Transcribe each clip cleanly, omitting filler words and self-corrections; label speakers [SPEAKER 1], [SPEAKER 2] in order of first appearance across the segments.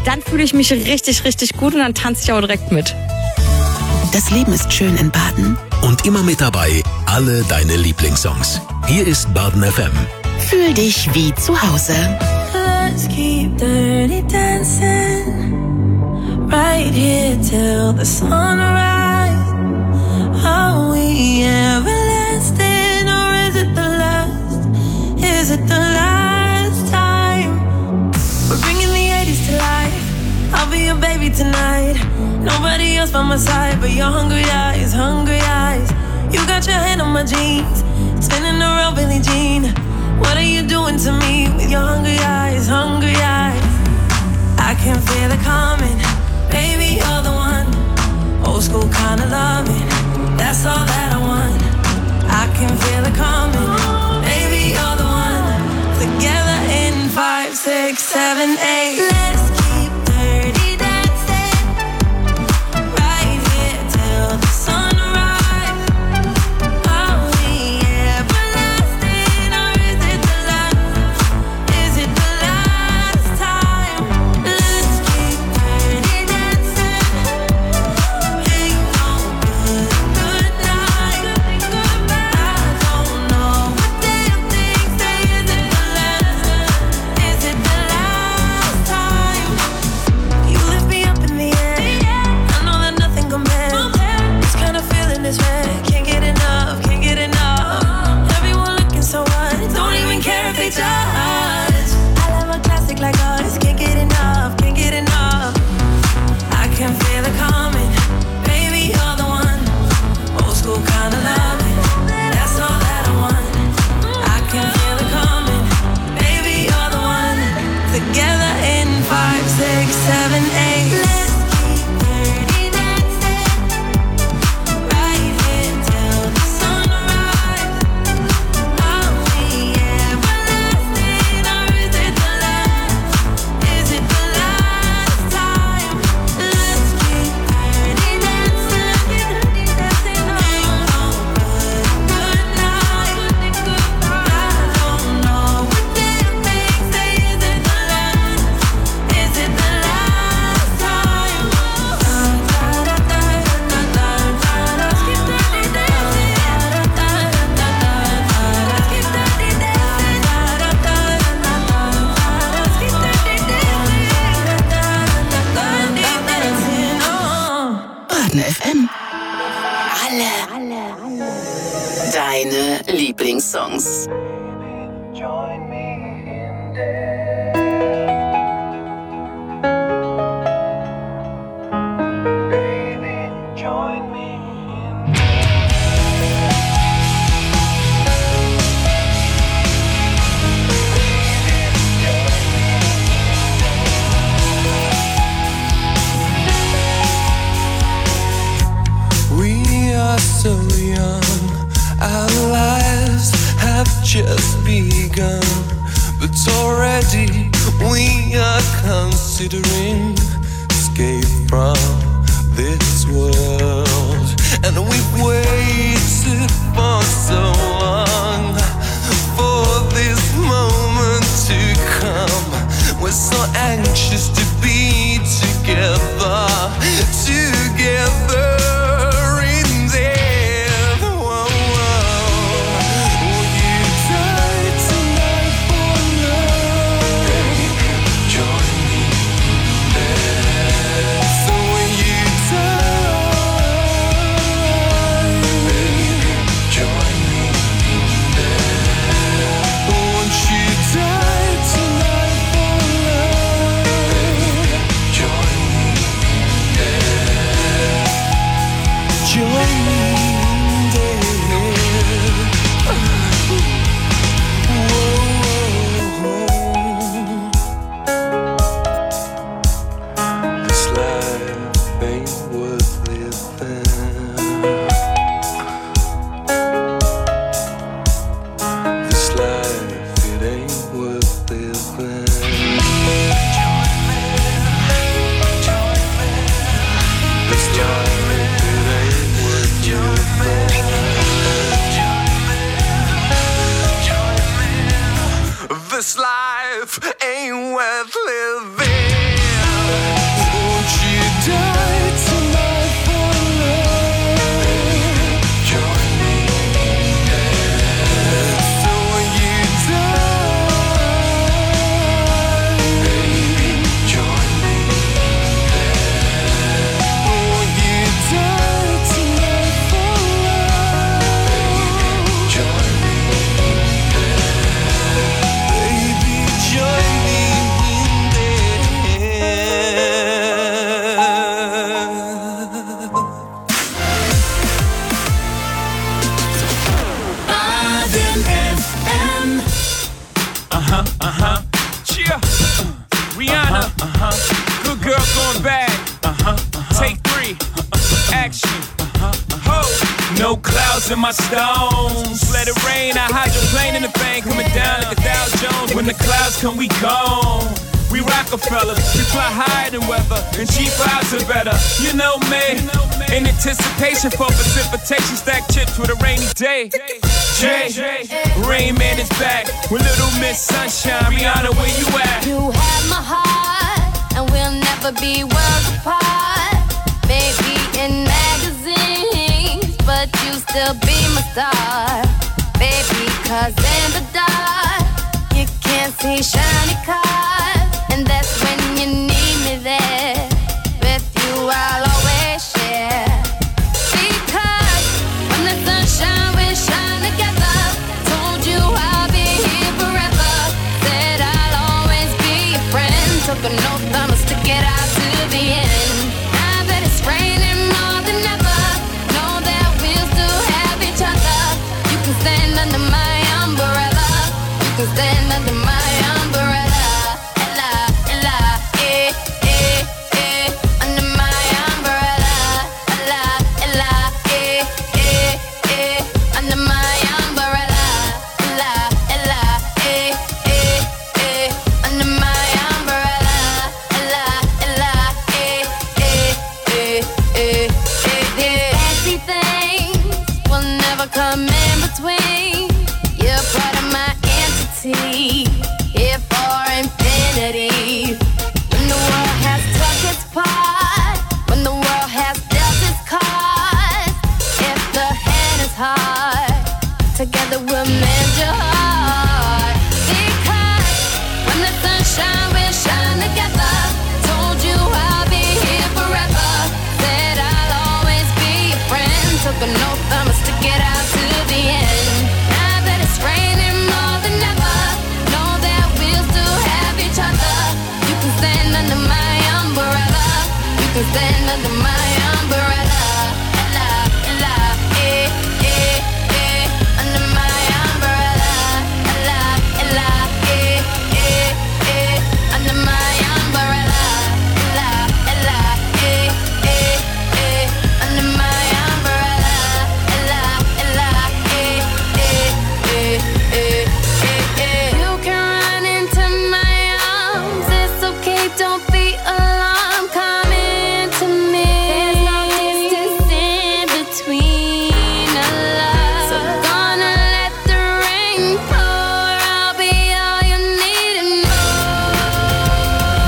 [SPEAKER 1] dann fühle ich mich richtig, richtig gut und dann tanze ich auch direkt mit.
[SPEAKER 2] Das Leben ist schön in Baden.
[SPEAKER 3] Und immer mit dabei alle deine Lieblingssongs. Hier ist Baden FM.
[SPEAKER 2] Fühl dich wie zu Hause.
[SPEAKER 4] Let's keep dirty dancing right here till the sunrise. Are we everlasting or is it the last? Is it the last time? We're bringing the 80s to life. I'll be your baby tonight. Nobody else by my side but your hungry eyes, hungry eyes. You got your hand on my jeans, spinning around Billie Jean. What are you doing to me with your hungry eyes, hungry eyes? I can feel it coming, baby, you're the one. Old school kind of loving, that's all that I want. I can feel it coming, baby, you're the one. Together in 5, 6, 7, 8. Let's keep dirty dancing right here till the sunrise. Are we everlasting or is it the last? Is it the last time? Let's keep dirty dancing. Ain't no good night. I don't know what damn things say. Is it the last? Is it the last time? You lift me up in the air. I know that nothing compares. This kind of feeling is rare. Can't get enough, can't get enough. Everyone looking so what? Don't even care if they judge. I love a classic like us. Can't get enough, can't get enough. I can feel it coming, baby, you're the one. Old school kind of loving, that's all that I want. I can feel it coming, baby, you're the one. Together in 5, 6, 7, 8. Let's keep dirty dancing right here till the sunrise. Are we everlasting or is it the last? Is it the last time? Let's keep dirty dancing. Ain't no good night. I don't know what damn things say. Is it the last? Is it the last time? Let's keep dirty dancing. Let's keep dirty dancing. Let's keep dirty dancing.
[SPEAKER 2] Baden FM. Alle deine Lieblingssongs.
[SPEAKER 5] Join me in there. Baby, join me in
[SPEAKER 6] We are so young, our lives have just begun, but already we are considering escape from this world. And we've waited for so long for this moment to come. We're so anxious to be together, together. This life ain't worth living.
[SPEAKER 7] clouds in my stones. Let it rain, I hydroplane in the bank, coming down like a Dow Jones. When the clouds come, we gone. We Rockefellers, we fly higher than weather, and cheap vibes are better. You know me, in anticipation for precipitation, stack chips with a rainy day. Jay, Rain Man is back with Little Miss Sunshine. Rihanna, where you at?
[SPEAKER 8] You have my heart, and we'll never be worlds apart. Maybe in magazines, but you still be my star. Baby, 'cause in the dark, you can't see shiny cars. And that's when you need me there. With you I'll always share. Because when the sunshine will shine together. Told you I'll be here forever. Said I'll always be your friend. Took an oath, I'ma stick it out to the end. Now that it's raining more than ever, know that we'll still have each other. You can stand under my umbrella. You can stand under my umbrella. Come in between. You're part of my entity, here for infinity. When the world has took its part, when the world has dealt its cards, if the hand is hard, together we'll mend your heart. Because when the sunshine will shine together. Told you I'll be here forever. Said I'll always be your friend. Took an oath, I'ma stick it out to the end. Now that it's raining more than ever, know that we'll still have each other. You can stand under my umbrella. You can stand under my umbrella. Ella, Ella, under my umbrella. Ella, Ella, under my umbrella. Ella, Ella, under my umbrella. Ella, Ella, you can run into my arms. It's okay, don't be alarmed. Come into me. There's no distance in between our love. So gonna let the rain pour. I'll be all you need and more.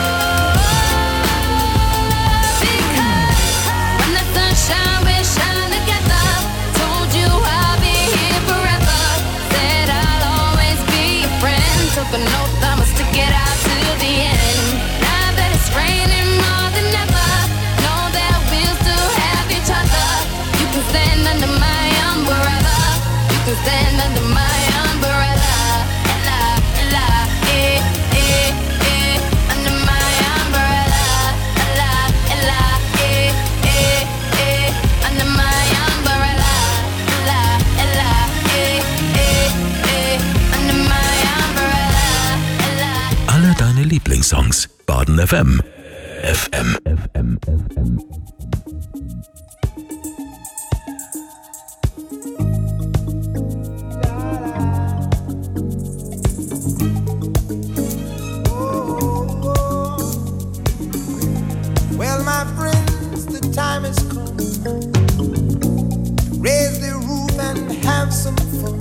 [SPEAKER 8] Because when the sunshine will shine together. Told you I'll be here forever. Said I'll always be your friend. Took an oath, I'ma stick it out to the end. Now that it's raining more than ever, know that we'll still have each other. You can stand under my umbrella. You can stand under my umbrella. Ella, Ella, under my umbrella. Ella, Ella, under my umbrella. Ella, Ella, under my umbrella. Ella.
[SPEAKER 3] Alle deine Lieblingssongs. Baden FM. FM.
[SPEAKER 6] Well, my friends, the time has come. Raise the roof and have some fun.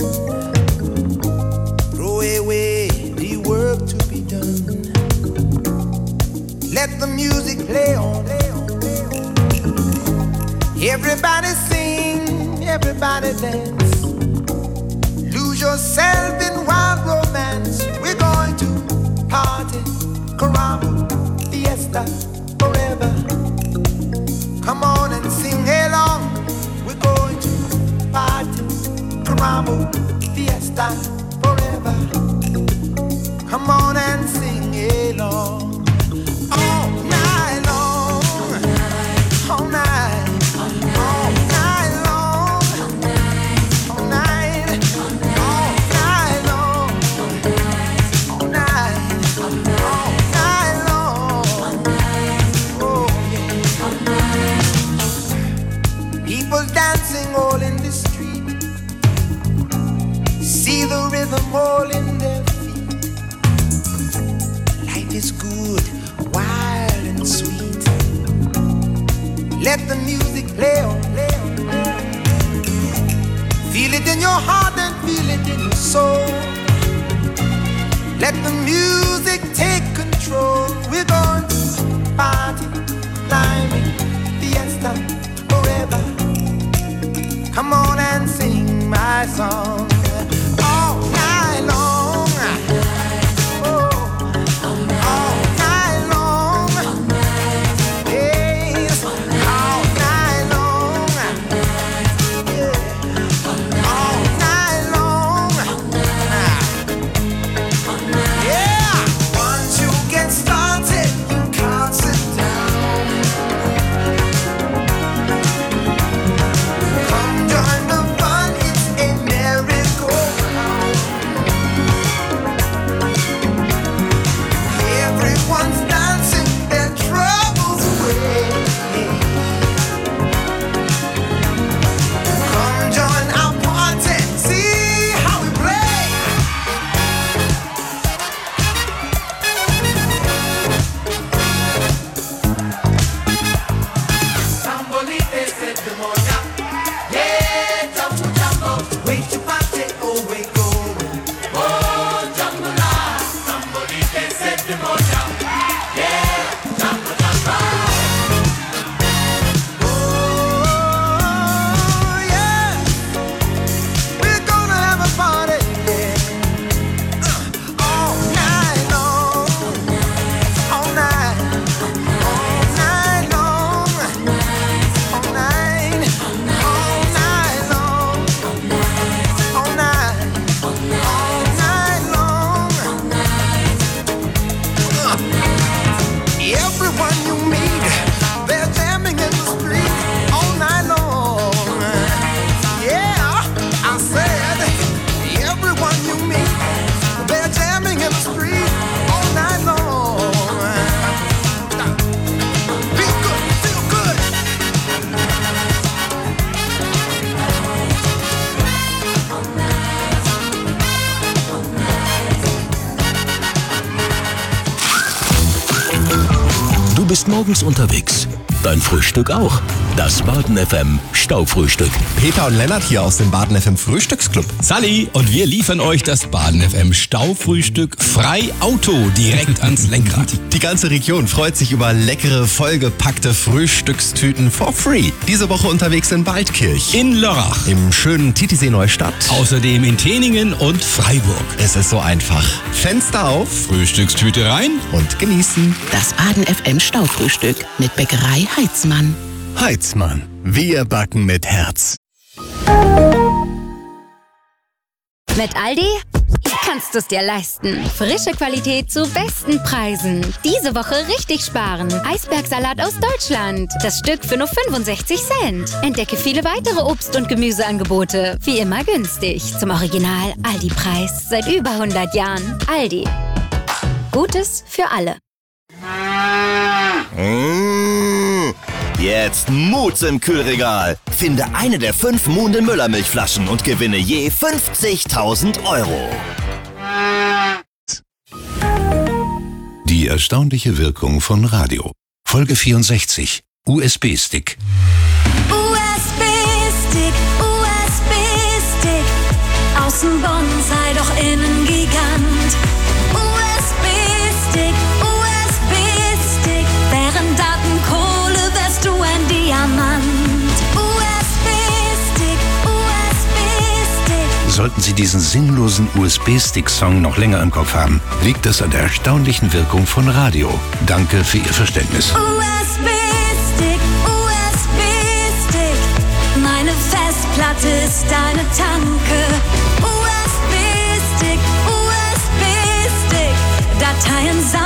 [SPEAKER 6] Throw away the work to be done. Let the music play on. Everybody sing, everybody dance. Lose yourself in wild romance. We're going to party, caramba, fiesta, forever. Come on and sing along. We're going to party, caramba, fiesta, forever. Come on and sing along. All night long, all night, all night long, all night, all night long, all night, all night long. Oh yeah. People dancing all in the street. Let the music play on. Feel it in your heart and feel it in your soul. Let the music take control. We're going to party, climbing, fiesta, forever. Come on and sing my song all night long.
[SPEAKER 3] Du bist morgens unterwegs. Dein Frühstück auch. Das Baden FM Staufrühstück.
[SPEAKER 9] Peter und Lennart hier aus dem Baden FM Frühstücksclub.
[SPEAKER 10] Sally und wir liefern euch das Baden FM Staufrühstück frei Auto direkt ans Lenkrad.
[SPEAKER 9] Die ganze Region freut sich über leckere, vollgepackte Frühstückstüten for free. Diese Woche unterwegs in Waldkirch,
[SPEAKER 10] In Lörrach,
[SPEAKER 9] im schönen Titisee Neustadt,
[SPEAKER 10] außerdem in Teningen und Freiburg.
[SPEAKER 9] Es ist so einfach. Fenster auf,
[SPEAKER 10] Frühstückstüte rein
[SPEAKER 9] und genießen.
[SPEAKER 2] Das Baden FM Staufrühstück mit Bäckerei Heitzmann.
[SPEAKER 9] Heitzmann. Wir backen mit Herz.
[SPEAKER 11] Mit Aldi kannst du es dir leisten. Frische Qualität zu besten Preisen. Diese Woche richtig sparen. Eisbergsalat aus Deutschland. Das Stück für nur 65 Cent. Entdecke viele weitere Obst- und Gemüseangebote. Wie immer günstig. Zum Original Aldi-Preis. Seit über 100 Jahren. Aldi. Gutes für alle.
[SPEAKER 12] Jetzt Moods im Kühlregal. Finde eine der 5 Muhnden Müller-Milchflaschen und gewinne je 50.000 €.
[SPEAKER 3] Die erstaunliche Wirkung von Radio. Folge 64. USB-Stick.
[SPEAKER 4] USB-Stick, USB-Stick. Außen Bonsai, doch innen Gigant. USB-Stick, USB-Stick. Während Datenkohle wärst du ein Diamant. USB-Stick, USB-Stick.
[SPEAKER 3] Sollten Sie diesen sinnlosen USB-Stick-Song noch länger im Kopf haben, liegt das an der erstaunlichen Wirkung von Radio. Danke für Ihr Verständnis.
[SPEAKER 4] USB-Stick, USB-Stick. Meine Festplatte ist deine Tanke. USB-Stick, USB-Stick. Dateien sammeln.